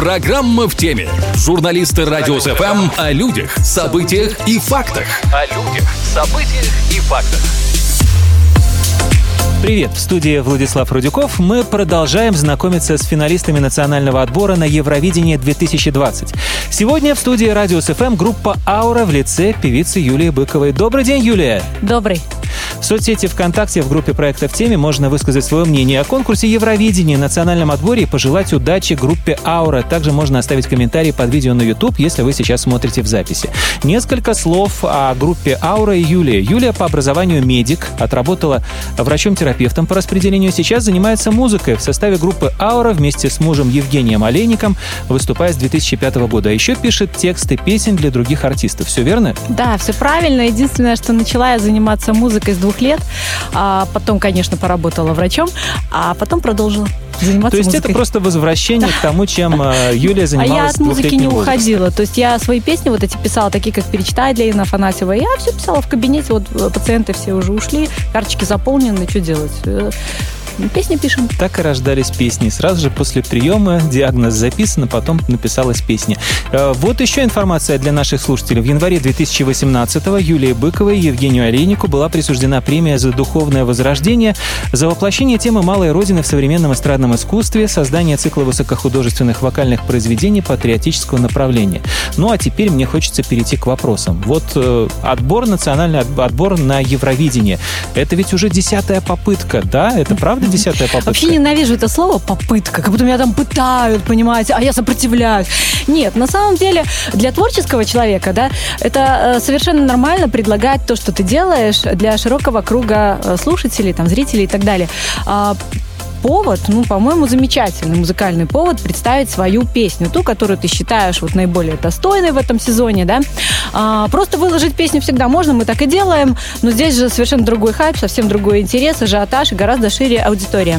Программа в теме. Журналисты Радио СФМ о людях, событиях и фактах. Привет, в студии Владислав Рудюков. Мы продолжаем знакомиться с финалистами национального отбора на Евровидение 2020. Сегодня в студии Радио СФМ группа «Аура» в лице певицы Юлии Быковой. Добрый день, Юлия! Добрый. В соцсети ВКонтакте в группе проекта «В теме» можно высказать свое мнение о конкурсе Евровидения, национальном отборе и пожелать удачи группе «Аура». Также можно оставить комментарий под видео на YouTube, если вы сейчас смотрите в записи. Несколько слов о группе «Аура» и Юлии. Юлия по образованию медик, отработала врачом-терапевтом по распределению, сейчас занимается музыкой. В составе группы «Аура» вместе с мужем Евгением Олейником выступает с 2005 года. А еще пишет тексты песен для других артистов. Все верно? Да, все правильно. Единственное, что начала я заниматься музыкой с 2 лет, а потом, конечно, поработала врачом, а потом продолжила заниматься То есть музыкой. это просто возвращение к тому, чем Юлия занималась. А я от музыки не возраста. уходила. То есть я свои песни вот эти писала, такие как «Перечитай» для Инны Афанасьевой. Я все писала в кабинете, вот пациенты все уже ушли, карточки заполнены, что делать? Песни пишем. Так и рождались песни. Сразу же после приема диагноз записан, потом написалась песня. Вот еще информация для наших слушателей. В январе 2018-го Юлии Быковой и Евгению Олейнику была присуждена премия за духовное возрождение, за воплощение темы «Малой Родины» в современном эстрадном искусстве, создание цикла высокохудожественных вокальных произведений патриотического направления. Ну а теперь мне хочется перейти к вопросам. Вот национальный отбор на Евровидение. Это ведь уже 10-я попытка, да? Это правда 10-я попытка? Вообще ненавижу это слово «попытка», как будто меня там пытают, понимаете, а я сопротивляюсь. Нет, на самом деле для творческого человека, да, это совершенно нормально предлагать то, что ты делаешь для широкого круга слушателей, там, зрителей и так далее. Повод, по-моему, замечательный музыкальный повод представить свою песню, ту, которую ты считаешь вот наиболее достойной в этом сезоне, да. Просто выложить песню всегда можно, мы так и делаем, но здесь же совершенно другой хайп, совсем другой интерес, ажиотаж и гораздо шире аудитория.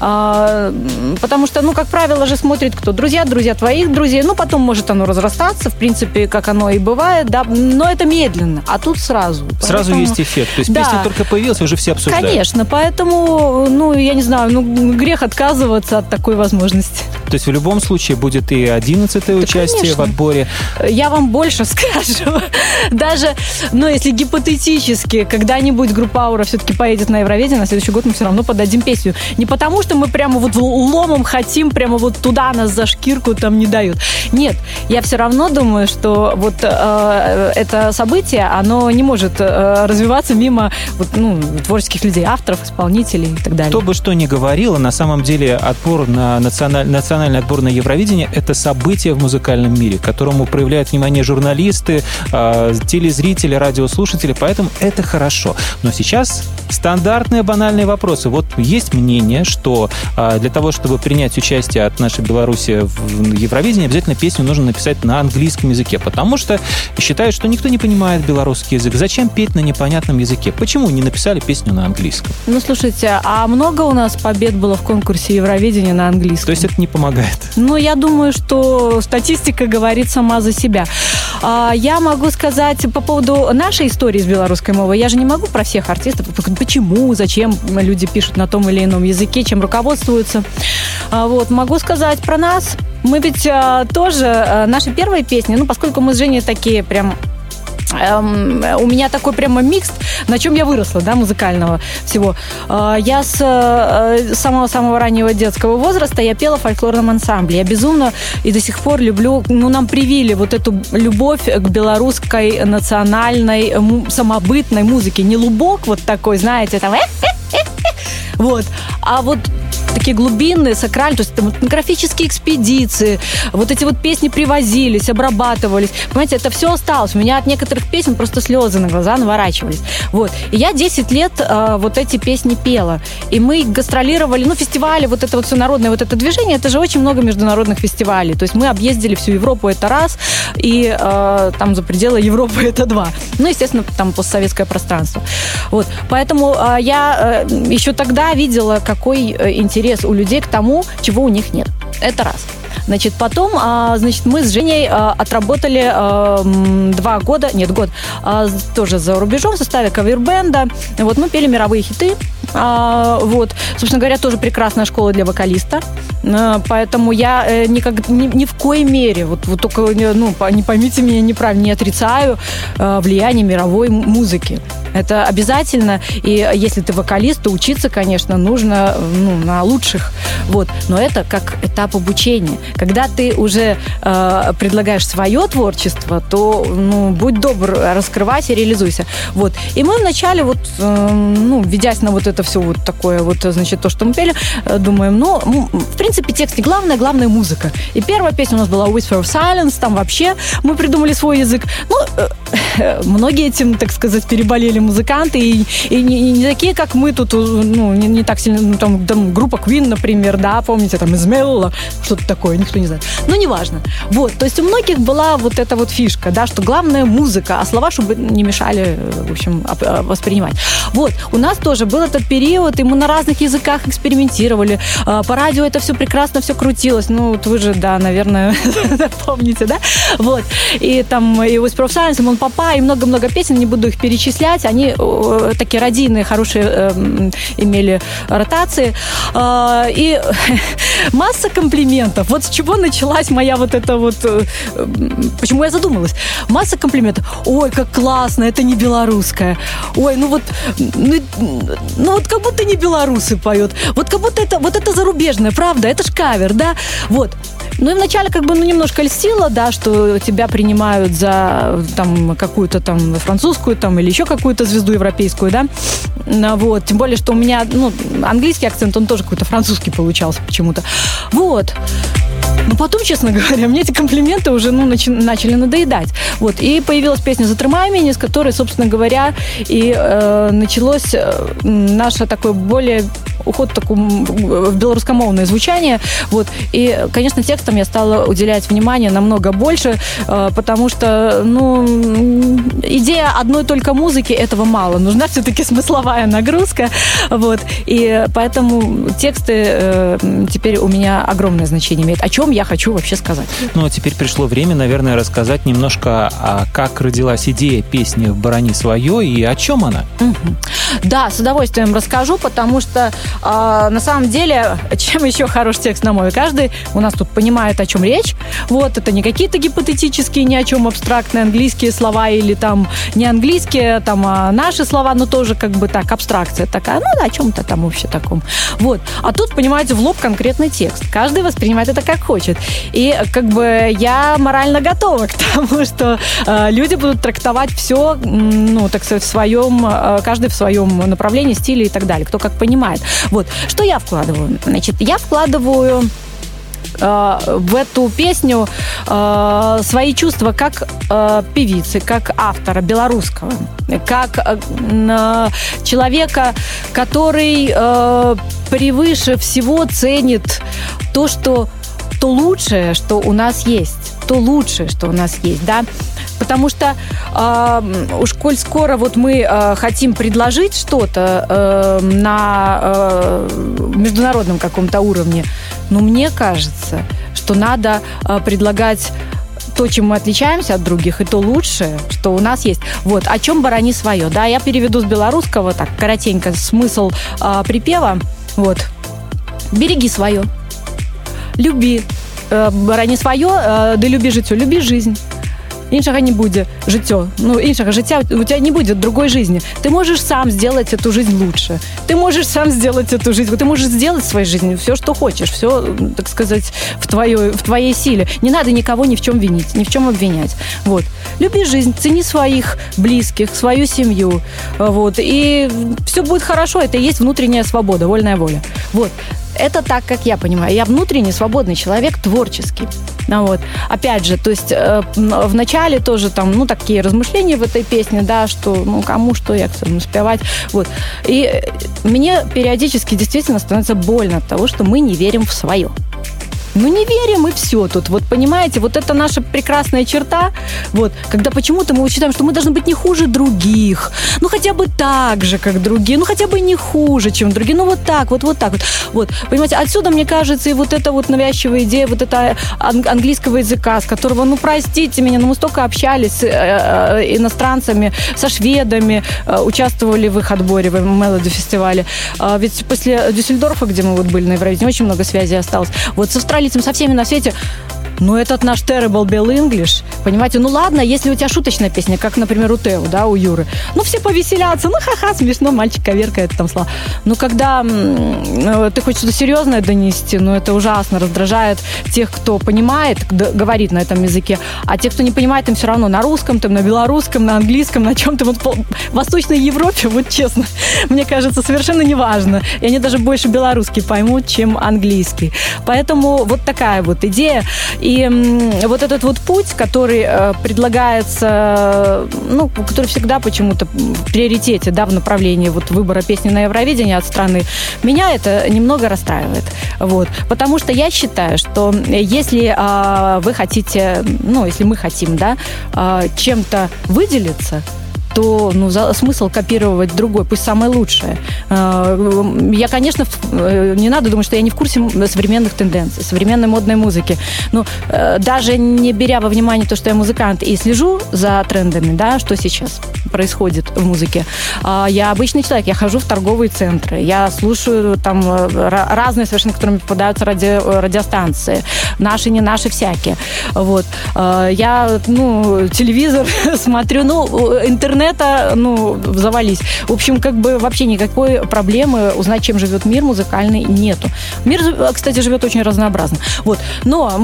Потому что, как правило же смотрит кто? Друзья твоих друзей, потом может оно разрастаться, в принципе, как оно и бывает, да, но это медленно, а тут сразу. Сразу есть эффект, то есть да. Песня только появилась, уже все обсуждают. Конечно, поэтому, я не знаю, грех отказываться от такой возможности. То есть в любом случае будет и 11-е участие конечно. В отборе. Я вам больше скажу. Даже, если гипотетически когда-нибудь группа «Аура» все-таки поедет на Евровидение, на следующий год мы все равно подадим песню. Не потому, что мы прямо вот ломом хотим, прямо вот туда нас за шкирку там не дают. Нет, я все равно думаю, что вот это событие, оно не может развиваться мимо творческих людей, авторов, исполнителей и так далее. Кто бы что ни говорил, на самом деле отбор на национальный отбор на Евровидение – это событие в музыкальном мире, к которому проявляют внимание журналисты, телезрители, радиослушатели, поэтому это хорошо. Но сейчас стандартные банальные вопросы. Вот есть мнение, что для того, чтобы принять участие от нашей Беларуси в Евровидении, обязательно песню нужно написать на английском языке, потому что считают, что никто не понимает белорусский язык. Зачем петь на непонятном языке? Почему не написали песню на английском? Слушайте, а много у нас побед было в конкурсе Евровидения на английском? То есть это не помогает? Я думаю, что статистика говорит сама за себя. Я могу сказать по поводу нашей истории с белорусской мовой. Я же не могу про всех артистов. Почему, зачем люди пишут на том или ином языке, чем руководствуются. Могу сказать про нас. Мы ведь тоже, наши первые песни, поскольку мы с Женей такие прям... у меня такой прямо микс, на чем я выросла, да, музыкального всего. Я с самого-самого раннего детского возраста я пела в фольклорном ансамбле. Я безумно и до сих пор люблю, нам привили вот эту любовь к белорусской национальной самобытной музыке. Не лубок вот такой, знаете, там вот, а вот такие глубинные, сакральные, то есть там этнографические экспедиции, вот эти вот песни привозились, обрабатывались. Понимаете, это все осталось. У меня от некоторых песен просто слезы на глаза наворачивались. Вот. И я 10 лет вот эти песни пела. И мы гастролировали, фестивали, вот это вот все народное, вот это движение, это же очень много международных фестивалей. То есть мы объездили всю Европу, это раз, и там за пределы Европы это два. Естественно, там постсоветское пространство. Вот. Поэтому я еще тогда видела, какой интерес у людей к тому, чего у них нет. Это раз. Значит, потом, мы с Женей отработали год, тоже за рубежом в составе кавер-бенда. Вот мы пели мировые хиты. Вот. Собственно говоря, тоже прекрасная школа для вокалиста. Поэтому я ни в коей мере, вот только, не поймите меня неправильно, не отрицаю влияние мировой музыки. Это обязательно. И если ты вокалист, то учиться, конечно, нужно на лучших. Вот. Но это как этап обучения. Когда ты уже предлагаешь свое творчество, то будь добр, раскрывайся, реализуйся. Вот. И мы вначале, ведясь на вот это все вот такое, вот, значит, то, что мы пели, думаем, в принципе, текст не главное, главное музыка. И первая песня у нас была Whisper of Silence, там вообще мы придумали свой язык. Многие этим, так сказать, переболели музыканты, и не такие, как мы тут, не так сильно, там группа Queen, например, да, помните, там Измелла, что-то такое, никто не знает. Но неважно. Вот, то есть у многих была вот эта вот фишка, да, что главное музыка, а слова, чтобы не мешали, в общем, воспринимать. Вот, у нас тоже был этот период, и мы на разных языках экспериментировали. По радио это все прекрасно, все крутилось. Вот вы же, да, наверное, помните, да? Вот. И там и Whisper of Silence, и Mon Papa, и много-много песен, не буду их перечислять. Они такие радийные, хорошие имели ротации. И масса комплиментов. Вот с чего началась моя вот эта вот... Почему я задумалась? Масса комплиментов. Ой, как классно, это не белорусское. Ой, вот как будто не белорусы поют. Вот как будто это зарубежное, правда? Это ж кавер, да? Вот. И вначале немножко льстило, да, что тебя принимают за там какую-то там французскую там или еще какую-то звезду европейскую, да. Вот. Тем более, что у меня, английский акцент, он тоже какой-то французский получался почему-то. Вот. Но потом, честно говоря, мне эти комплименты уже начали надоедать. Вот. И появилась песня «Затрымай меня», с которой, собственно говоря, и началось наше такое более уход в белорусскомовное звучание. Вот. И, конечно, текстом я стала уделять внимание намного больше, потому что, идея одной только музыки этого мало. Нужна все-таки смысловая нагрузка. Вот. И поэтому тексты теперь у меня огромное значение имеют. О чем я хочу вообще сказать. А теперь пришло время, наверное, рассказать немножко, как родилась идея песни «Борони свое» и о чем она. Да, с удовольствием расскажу, потому что на самом деле, чем еще хорош текст на мове? Каждый у нас тут понимает, о чем речь. Вот, это не какие-то гипотетические, ни о чем абстрактные английские слова или там не английские, там, а наши слова, но тоже как бы так, абстракция такая, о чем-то там вообще таком. Вот. А тут, понимаете, в лоб конкретный текст. Каждый воспринимает это как хочет. И как бы я морально готова к тому, что люди будут трактовать все, так сказать, каждый в своем направлении, стиле и так далее, кто как понимает. Вот. Что я вкладываю? Значит, я вкладываю в эту песню свои чувства как певицы, как автора белорусского, как человека, который превыше всего ценит то лучшее, что у нас есть. То лучшее, что у нас есть, да. Потому что уж коль скоро вот мы хотим предложить что-то на международном каком-то уровне, мне кажется, что надо предлагать то, чем мы отличаемся от других, и то лучшее, что у нас есть. Вот, о чем «Борони свое». Да, я переведу с белорусского, так, коротенько, смысл припева. Вот. Береги свое. Люби. Борони свое, да люби життя. Люби жизнь. Іншага не будет життя. Іншага життя, у тебя не будет другой жизни. Ты можешь сам сделать эту жизнь лучше. Ты можешь сам сделать эту жизнь. Ты можешь сделать в своей жизни все, что хочешь. Все, так сказать, в твоей силе. Не надо никого ни в чем винить, ни в чем обвинять. Вот. Люби жизнь, цени своих близких, свою семью. Вот. И все будет хорошо. Это и есть внутренняя свобода, вольная воля. Вот. Это так, как я понимаю. Я внутренне свободный человек, творческий. Вот. Опять же, то есть в начале тоже там, такие размышления в этой песне, да, что, кому что, як спевать. Вот. И мне периодически действительно становится больно от того, что мы не верим в свое. Ну, не верим, и все тут. Вот, понимаете, вот это наша прекрасная черта, вот, когда почему-то мы считаем, что мы должны быть не хуже других, ну, хотя бы так же, как другие, ну, хотя бы не хуже, чем другие, ну, вот так вот. Вот, понимаете, отсюда, мне кажется, и вот эта вот навязчивая идея вот это английского языка, с которого, ну, простите меня, но мы столько общались с иностранцами, со шведами, участвовали в их отборе, в Мелоди-фестивале. Ведь после Дюссельдорфа, где мы вот были на Евровидении, очень много связей осталось. Вот с австралийцами, со всеми на свете. Ну, этот наш Terrible Bill English, понимаете, ну ладно, если у тебя шуточная песня, как, например, у Тео, да, у Юры, ну, все повеселятся, ну, ха-ха, смешно, мальчик коверкает там слова. Ну, когда ты хочешь что-то серьезное донести, ну, это ужасно раздражает тех, кто понимает, говорит на этом языке, а тех, кто не понимает, им все равно на русском, там, на белорусском, на английском, на чем-то. Вот в Восточной Европе, вот честно, мне кажется, совершенно неважно. И они даже больше белорусский поймут, чем английский. Поэтому вот такая вот идея. И вот этот вот путь, который предлагается, ну, который всегда почему-то в приоритете, да, в направлении вот выбора песни на Евровидении от страны, меня это немного расстраивает. Вот. Потому что я считаю, что если вы хотите, ну, если мы хотим, да, чем-то выделиться, то, ну, смысл копировать другой, пусть самое лучшее. Я, конечно, не надо думать, что я не в курсе современных тенденций, современной модной музыки. Но даже не беря во внимание то, что я музыкант и слежу за трендами, да, что сейчас происходит в музыке, я обычный человек, я хожу в торговые центры, я слушаю там разные совершенно, которыми попадаются радиостанции, наши, не наши, всякие. Вот. Я, ну, телевизор смотрю, ну, интернета, ну, завались. В общем, как бы вообще никакой проблемы узнать, чем живет мир музыкальный, нету. Мир, кстати, живет очень разнообразно. Вот. Но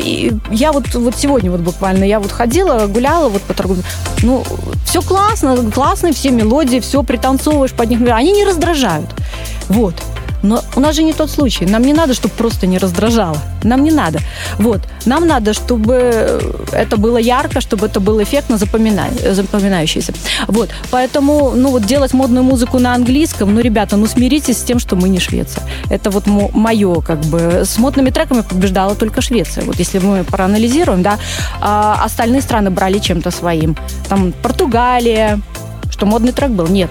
я вот сегодня вот буквально, я вот ходила, гуляла вот по торговым. Ну, все классно, все мелодии, все пританцовываешь под них. Они не раздражают. Вот. Но у нас же не тот случай. Нам не надо, чтобы просто не раздражало. Нам не надо. Вот. Нам надо, чтобы это было ярко, чтобы это было эффектно, запоминающееся. Вот. Поэтому, ну, вот делать модную музыку на английском, ну, ребята, ну, смиритесь с тем, что мы не Швеция. Это вот мое, как бы. С модными треками побеждала только Швеция. Вот если мы проанализируем, да, остальные страны брали чем-то своим. Там Португалия, что модный трек был? Нет.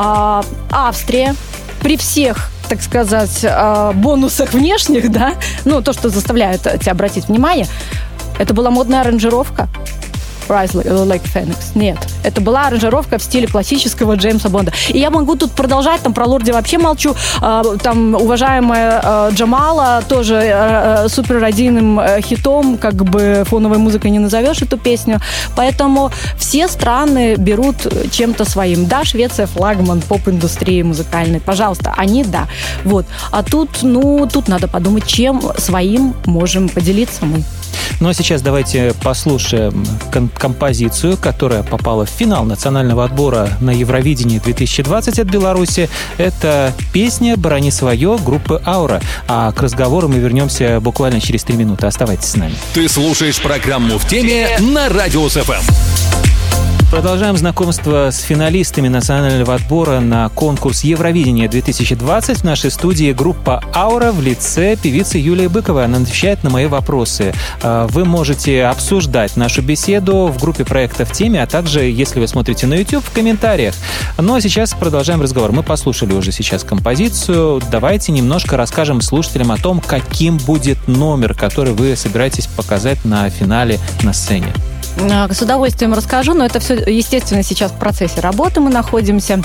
Австрия при всех, так сказать, бонусах внешних, да, ну, то, что заставляет тебя обратить внимание, это была модная аранжировка. Rise Like Phoenix. Нет. Это была аранжировка в стиле классического Джеймса Бонда. И я могу тут продолжать, там про Лорди вообще молчу. Там уважаемая Джамала тоже суперрадийным хитом, как бы фоновой музыкой не назовешь эту песню. Поэтому все страны берут чем-то своим. Да, Швеция флагман поп-индустрии музыкальной. Пожалуйста, они да. Вот. А тут, ну, тут надо подумать, чем своим можем поделиться мы. Ну а сейчас давайте послушаем композицию, которая попала в финал национального отбора на Евровидении 2020 от Беларуси. Это песня «Брони свое» группы «Аура». А к разговору мы вернемся буквально через 3 минуты. Оставайтесь с нами. Ты слушаешь программу «В теме» на Радио СФМ. Продолжаем знакомство с финалистами национального отбора на конкурс Евровидения 2020. В нашей студии группа «Аура» в лице певицы Юлии Быковой. Она отвечает на мои вопросы. Вы можете обсуждать нашу беседу в группе проекта «В теме», а также, если вы смотрите на YouTube, в комментариях. Ну а сейчас продолжаем разговор. Мы послушали уже сейчас композицию. Давайте немножко расскажем слушателям о том, каким будет номер, который вы собираетесь показать на финале на сцене. С удовольствием расскажу, но это все, естественно, сейчас в процессе работы мы находимся,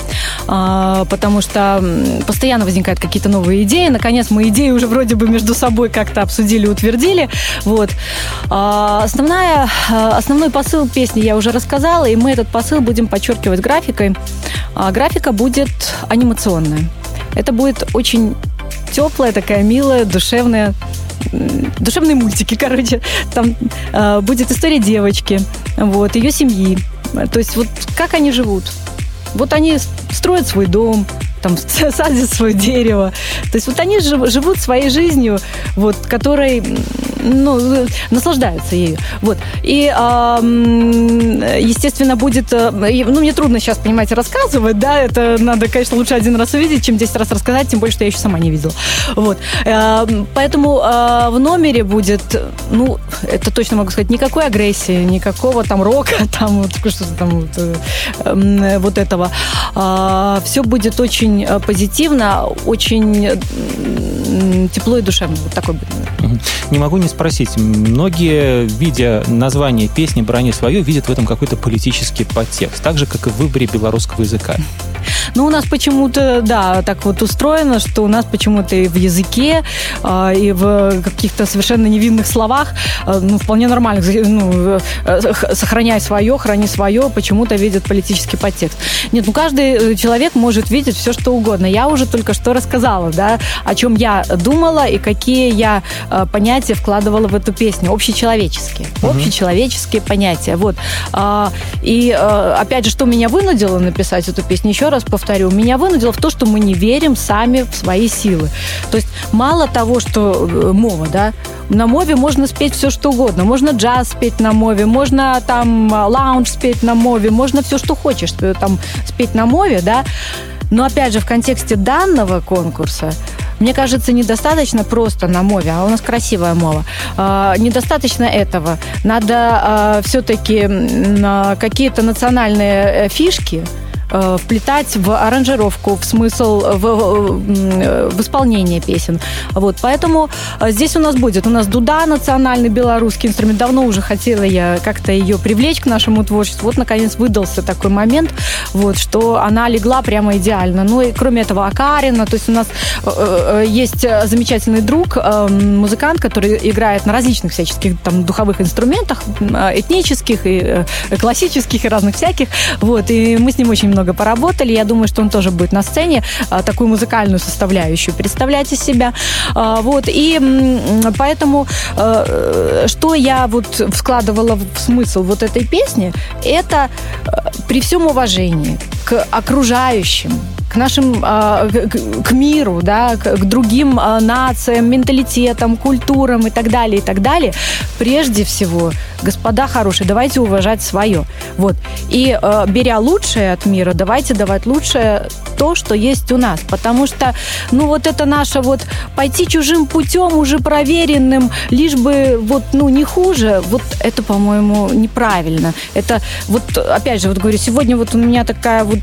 потому что постоянно возникают какие-то новые идеи. Наконец, мы идеи уже вроде бы между собой как-то обсудили, утвердили. Вот. Основной посыл песни я уже рассказала, и мы этот посыл будем подчеркивать графикой. Графика будет анимационная. Это будет очень теплая, такая милая, душевные мультики, короче. Там будет история девочки, вот, ее семьи. То есть вот как они живут. Вот они строят свой дом, там, садят свое дерево. То есть вот они живут своей жизнью, вот, которой наслаждаются ею. Вот. И, естественно, будет... мне трудно сейчас, понимаете, рассказывать, да, это надо, конечно, лучше один раз увидеть, чем 10 раз рассказать, тем более, что я еще сама не видела. Вот. Поэтому в номере будет, это точно могу сказать, никакой агрессии, никакого там рока, там что-то там вот этого. Все будет очень позитивно, очень тепло и душевно. Вот такой будет. Не могу не спросить. Многие, видя название песни «Брони свое», видят в этом какой-то политический подтекст, так же, как и в выборе белорусского языка. У нас почему-то, да, так вот устроено, что у нас почему-то и в языке, и в каких-то совершенно невинных словах, вполне нормально, сохраняй свое, храни свое, почему-то видят политический подтекст. Нет, каждый человек может видеть все, что угодно. Я уже только что рассказала, да, о чем я думала и какие я понятия вкладывала в эту песню. Общечеловеческие понятия. Вот. И опять же, что меня вынудило написать эту песню, еще раз повторю, меня вынудило в то, что мы не верим сами в свои силы. То есть мало того, что мова, да, на мове можно спеть все, что угодно. Можно джаз спеть на мове, можно там лаунж спеть на мове, можно все, что хочешь там спеть на мове, да. Но опять же, в контексте данного конкурса, мне кажется, недостаточно просто на мове, а у нас красивая мова. Недостаточно этого. Надо все-таки какие-то национальные фишки вплетать в аранжировку, в смысл, в исполнение песен. Вот, поэтому здесь у нас дуда, национальный белорусский инструмент. Давно уже хотела я как-то ее привлечь к нашему творчеству. Вот, наконец, выдался такой момент, вот, что она легла прямо идеально. И кроме этого, Акарина, то есть у нас есть замечательный друг, музыкант, который играет на различных всяческих там духовых инструментах, этнических и классических, и разных всяких. Вот, и мы с ним очень много поработали. Я думаю, что он тоже будет на сцене такую музыкальную составляющую представлять из себя. Вот. И поэтому, что я вот вкладывала в смысл вот этой песни, это при всем уважении к окружающим, к нашим, к миру, да, к другим нациям, менталитетам, культурам и так далее, прежде всего, господа хорошие, давайте уважать свое. Вот. И беря лучшее от мира, давайте давать лучшее то, что есть у нас. Потому что, вот это наше вот пойти чужим путем, уже проверенным, лишь бы вот, не хуже, вот это, по-моему, неправильно. Это вот, опять же, вот говорю, сегодня вот у меня такая вот,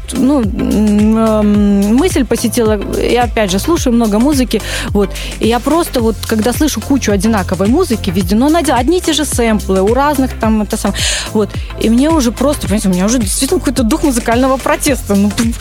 мысль посетила, я опять же слушаю много музыки, вот, и я просто вот, когда слышу кучу одинаковой музыки везде, но одни и те же сэмплы, у разных там, это самое, вот, и мне уже просто, понимаете, у меня уже действительно какой-то дух музыкального протеста,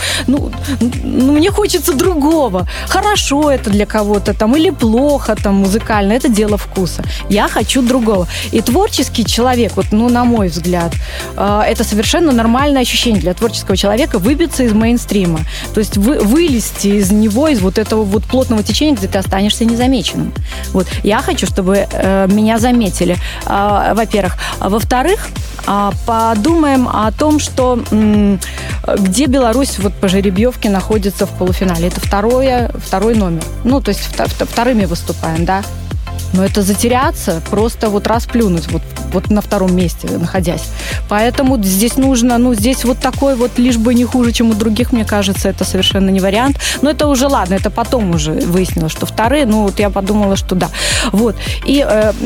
мне хочется другого, хорошо это для кого-то там, или плохо там музыкально, это дело вкуса, я хочу другого, и творческий человек, вот, на мой взгляд, это совершенно нормальное ощущение для творческого человека выбиться из мейнстрима, то есть вылезти из него, из вот этого вот плотного течения, где ты останешься незамеченным. Вот. Я хочу, чтобы меня заметили, во-первых. Во-вторых, подумаем о том, что где Беларусь вот по жеребьевке находится в полуфинале. Это второй номер. То есть вторыми выступаем, да. Но это затеряться, просто вот расплюнуть вот на втором месте находясь. Поэтому здесь нужно, здесь вот такой вот, лишь бы не хуже, чем у других, мне кажется, это совершенно не вариант. Но это уже ладно, это потом уже выяснилось, что вторые, вот я подумала, что да. Вот. И,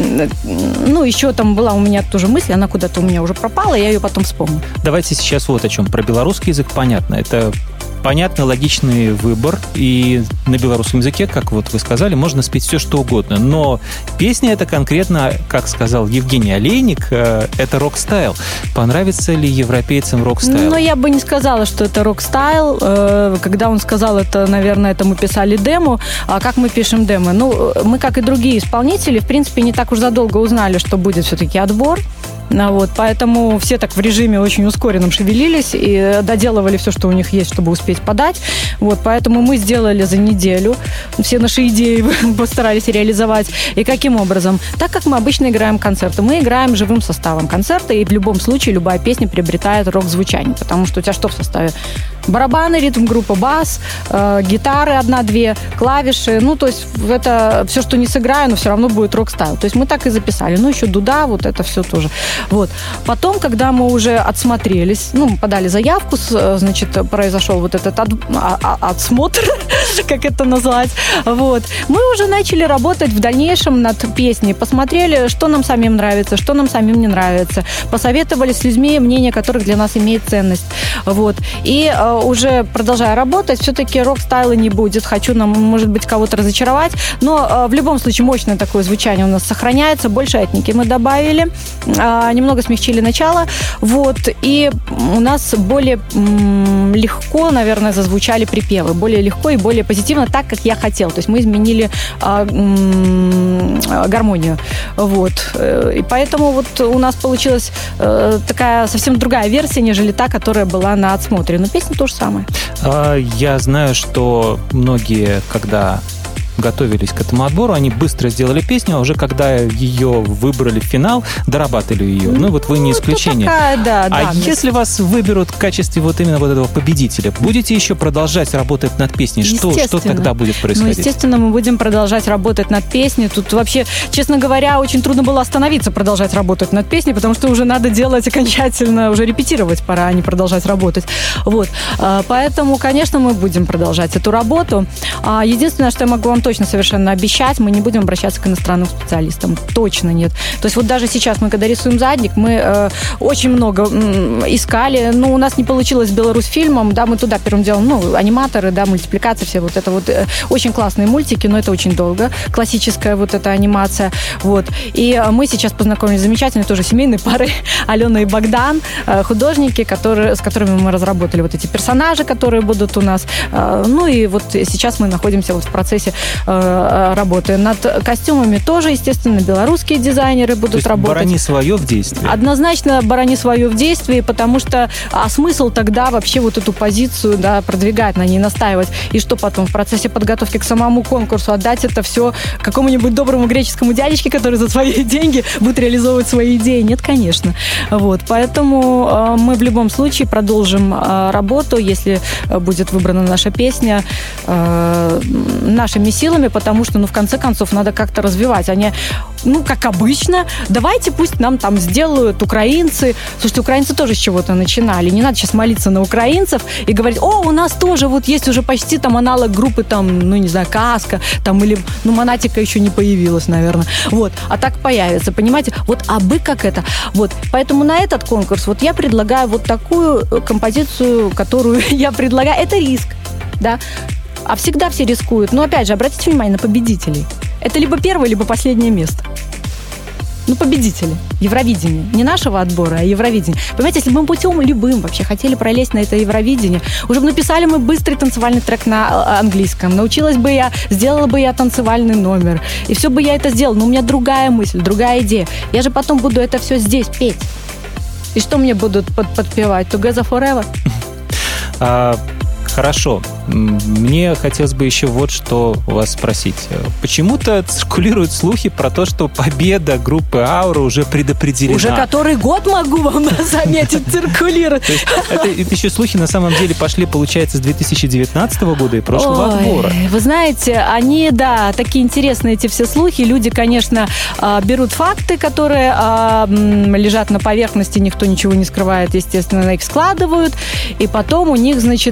еще там была у меня тоже мысль, она куда-то у меня уже пропала, я ее потом вспомню. Давайте сейчас вот о чем. Про белорусский язык понятно. Это понятный, логичный выбор. И на белорусском языке, как вот вы сказали, можно спеть все, что угодно. Но песня это конкретно, как сказал Евгений Олейник, это рок-стайл. Понравится ли европейцам рок-стайл? Я бы не сказала, что это рок-стайл. Когда он сказал это, наверное, это мы писали демо. А как мы пишем демо? Мы, как и другие исполнители, в принципе, не так уж задолго узнали, что будет все-таки отбор. Вот, поэтому все так в режиме очень ускоренном шевелились и доделывали все, что у них есть, чтобы успеть подать. Вот, поэтому мы сделали за неделю. Все наши идеи постарались реализовать. И каким образом? Так как мы обычно играем концерты. Мы играем живым составом концерта, и в любом случае любая песня приобретает рок-звучание. Потому что у тебя что в составе? барабаны, ритм-группа, бас, гитары 1-2, клавиши. Ну, то есть это все, что не сыграю, но все равно будет рок-стайл. То есть мы так и записали. Ну, еще дуда, вот это все тоже. Вот. Потом, когда мы уже отсмотрелись, ну, подали заявку, значит, произошел вот этот отсмотр, как это назвать, вот, мы уже начали работать в дальнейшем над песней, посмотрели, что нам самим нравится, что нам самим не нравится, посоветовали с людьми, мнение которых для нас имеет ценность, вот, и уже продолжая работать, все-таки рок-стайла не будет, хочу нам, может быть, кого-то разочаровать, но в любом случае мощное такое звучание у нас сохраняется, больше этники мы добавили, немного смягчили начало, вот, и у нас более легко, наверное, зазвучали припевы, более легко и более позитивно, так, как я хотела. То есть мы изменили гармонию. Вот. И поэтому вот у нас получилась такая совсем другая версия, нежели та, которая была на отсмотре. Но песня то же самое. Я знаю, что многие, когда готовились к этому отбору, они быстро сделали песню, а уже когда ее выбрали в финал, дорабатывали ее. Ну, вот вы не исключение. Такая, если вас выберут в качестве вот именно вот этого победителя, будете еще продолжать работать над песней? Что тогда будет происходить? Ну, естественно, мы будем продолжать работать над песней. Тут вообще, честно говоря, очень трудно было остановиться, продолжать работать над песней, потому что уже надо делать окончательно, уже репетировать пора, а не продолжать работать. Вот. Поэтому, конечно, мы будем продолжать эту работу. Единственное, что я могу вам точно совершенно обещать, мы не будем обращаться к иностранным специалистам. Точно нет. То есть вот даже сейчас мы, когда рисуем задник, мы очень много искали. Ну, у нас не получилось с Беларусьфильмом, да, мы туда первым делом, ну, аниматоры, да, мультипликации, все вот это вот очень классные мультики, но это очень долго. Классическая вот эта анимация. Вот. И мы сейчас познакомились с замечательной тоже семейной парой Алена и Богдан, художники, с которыми мы разработали вот эти персонажи, которые будут у нас. Ну, и вот сейчас мы находимся вот в процессе работы. Над костюмами тоже, естественно, белорусские дизайнеры будут работать. «Борони свое в действии». Однозначно «Борони свое в действии», потому что смысл тогда вообще вот эту позицию, да, продвигать, на ней настаивать. И что потом в процессе подготовки к самому конкурсу отдать это все какому-нибудь доброму греческому дядечке, который за свои деньги будет реализовывать свои идеи? Нет, конечно. Вот. Поэтому мы в любом случае продолжим работу, если будет выбрана наша песня, нашими силами, потому что, ну, в конце концов, надо как-то развивать. Они, ну, как обычно, давайте пусть нам там сделают украинцы. Слушайте, украинцы тоже с чего-то начинали. Не надо сейчас молиться на украинцев и говорить, о, у нас тоже вот есть уже почти там аналог группы там, ну, не знаю, Каска, там, или, ну, Монатика еще не появилась, наверное. Вот. А так появится, понимаете? Вот, а бы как это? Вот. Поэтому на этот конкурс вот я предлагаю вот такую композицию, которую я предлагаю. Это риск, да. А всегда все рискуют. Но, опять же, обратите внимание на победителей. Это либо первое, либо последнее место. Ну, победители. Евровидение. Не нашего отбора, а Евровидение. Понимаете, если бы мы путем любым вообще хотели пролезть на это Евровидение, уже бы написали мы быстрый танцевальный трек на английском, научилась бы я, сделала бы я танцевальный номер. И все бы я это сделала. Но у меня другая мысль, другая идея. Я же потом буду это все здесь петь. И что мне будут подпевать? Together Forever? Хорошо. Мне хотелось бы еще вот что у вас спросить. Почему-то циркулируют слухи про то, что победа группы «Аура» уже предопределена. Уже который год могу вам заметить, циркулирует. Это еще слухи на самом деле пошли, получается, с 2019 года и прошлого отбора. Вы знаете, они, да, такие интересные эти все слухи. Люди, конечно, берут факты, которые лежат на поверхности, никто ничего не скрывает, естественно, их складывают, и потом у них, значит,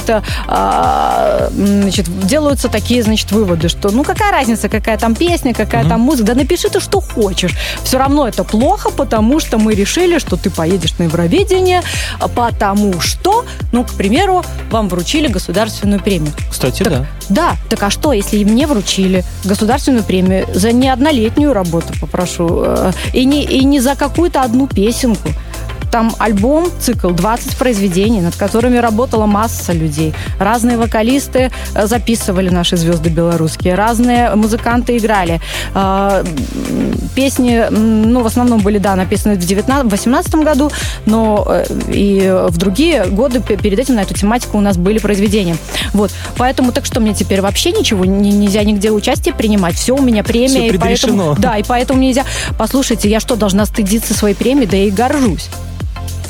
делаются такие, значит, выводы, что, ну, какая разница, какая там песня, какая там музыка, да напиши ты, что хочешь. Все равно это плохо, потому что мы решили, что ты поедешь на Евровидение, потому что, ну, к примеру, вам вручили государственную премию. Кстати, так, да. Да, так а что, если мне вручили государственную премию за не однолетнюю работу, попрошу, и не за какую-то одну песенку? Там альбом, цикл, 20 произведений, над которыми работала масса людей. Разные вокалисты записывали наши звезды белорусские, разные музыканты играли. Песни, ну, в основном были, да, написаны в 2018 году, но и в другие годы перед этим на эту тематику у нас были произведения. Вот. Поэтому, так что мне теперь вообще ничего, нельзя нигде участие принимать? Все, у меня премия. Все предрешено. И поэтому, да, и поэтому нельзя. Послушайте, я что, должна стыдиться своей премии? Да я и горжусь.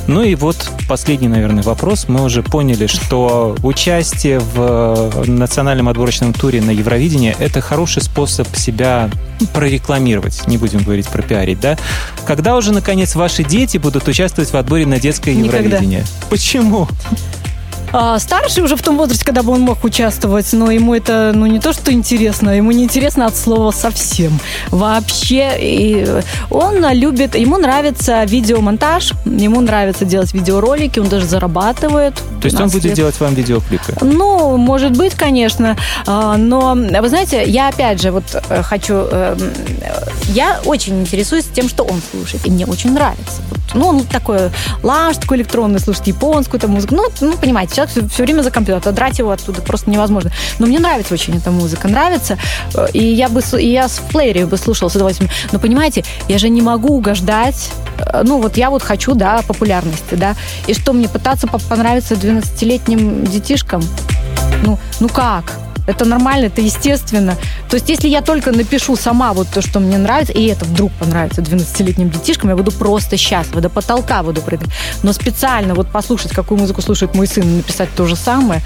Ну и вот последний, наверное, вопрос. Мы уже поняли, что участие в национальном отборочном туре на Евровидении – это хороший способ себя прорекламировать. Не будем говорить про пиарить, да? Когда уже, наконец, ваши дети будут участвовать в отборе на детское Евровидение? Почему? Старший уже в том возрасте, когда бы он мог участвовать, но ему это, не то, что интересно, ему не интересно от слова совсем. Вообще, и он любит, ему нравится видеомонтаж, ему нравится делать видеоролики, он даже зарабатывает. То есть он будет делать вам видеоклипы? Ну, может быть, конечно, но, вы знаете, я опять же хочу, я очень интересуюсь тем, что он слушает, и мне очень нравится. Он такой лаундж, такой электронный, слушает японскую музыку, понимаете, человек все время за компьютер, отодрать его оттуда просто невозможно. Но мне нравится очень эта музыка, нравится, и я в плеере бы слушала с удовольствием. Но, понимаете, я же не могу угождать, я хочу, популярности, и что, мне пытаться понравиться 12-летним детишкам? Как? Это нормально, это естественно. То есть, если я только напишу сама то, что мне нравится, и это вдруг понравится 12-летним детишкам, я буду просто счастлива, до потолка буду прыгать. Но специально послушать, какую музыку слушает мой сын, и написать то же самое,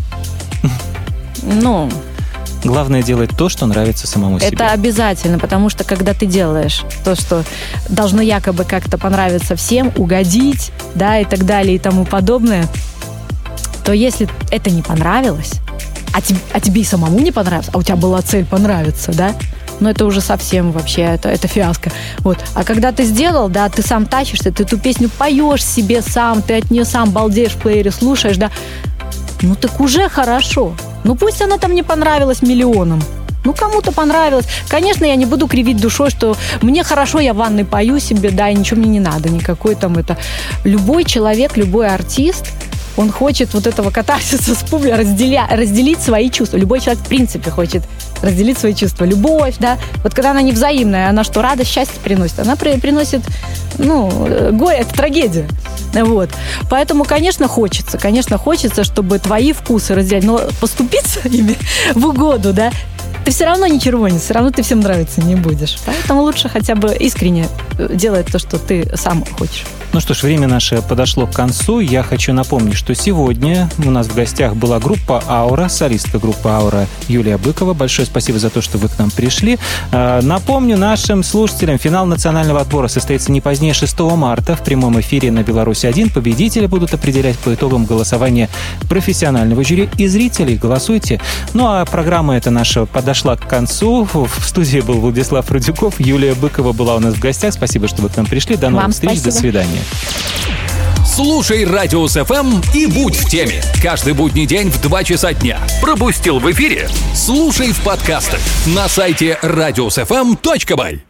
Главное делать то, что нравится самому себе. Это обязательно, потому что когда ты делаешь то, что должно якобы как-то понравиться всем, угодить, и так далее, и тому подобное, то если это не понравилось, а тебе и самому не понравилось, а у тебя была цель понравиться, но это уже совсем вообще, это фиаско. А когда ты сделал, ты сам тащишься, ты эту песню поешь себе сам, ты от нее сам балдеешь в плеере, слушаешь, так уже хорошо. Пусть она там не понравилась миллионам. Кому-то понравилось. Конечно, я не буду кривить душой, что мне хорошо, я в ванной пою себе, и ничего мне не надо, никакой там это. Любой человек, любой артист, он хочет этого катарсиса с публикой, разделить свои чувства. Любой человек, в принципе, хочет разделить свои чувства. Любовь, когда она невзаимная, она что, радость, счастье приносит? Она приносит, горе, это трагедия. Поэтому, конечно, хочется, чтобы твои вкусы разделять, но поступиться ими в угоду, ты все равно не червонец, все равно ты всем нравиться не будешь. Поэтому лучше хотя бы искренне делать то, что ты сам хочешь. Ну что ж, время наше подошло к концу. Я хочу напомнить, что сегодня у нас в гостях была группа «Аура», солистка группы «Аура» Юлия Быкова. Большое спасибо за то, что вы к нам пришли. Напомню нашим слушателям, финал национального отбора состоится не позднее 6 марта в прямом эфире на «Беларусь-1». Победители будут определять по итогам голосования профессионального жюри и зрителей. Голосуйте. А программа эта наша подошла к концу. В студии был Владислав Рудюков. Юлия Быкова была у нас в гостях. Спасибо, что вы к нам пришли. До новых встреч. Спасибо. До свидания. Слушай Радиус ФМ и будь в теме. Каждый будний день в 2 часа дня. Пропустил в эфире? Слушай в подкастах на сайте radiusfm.by.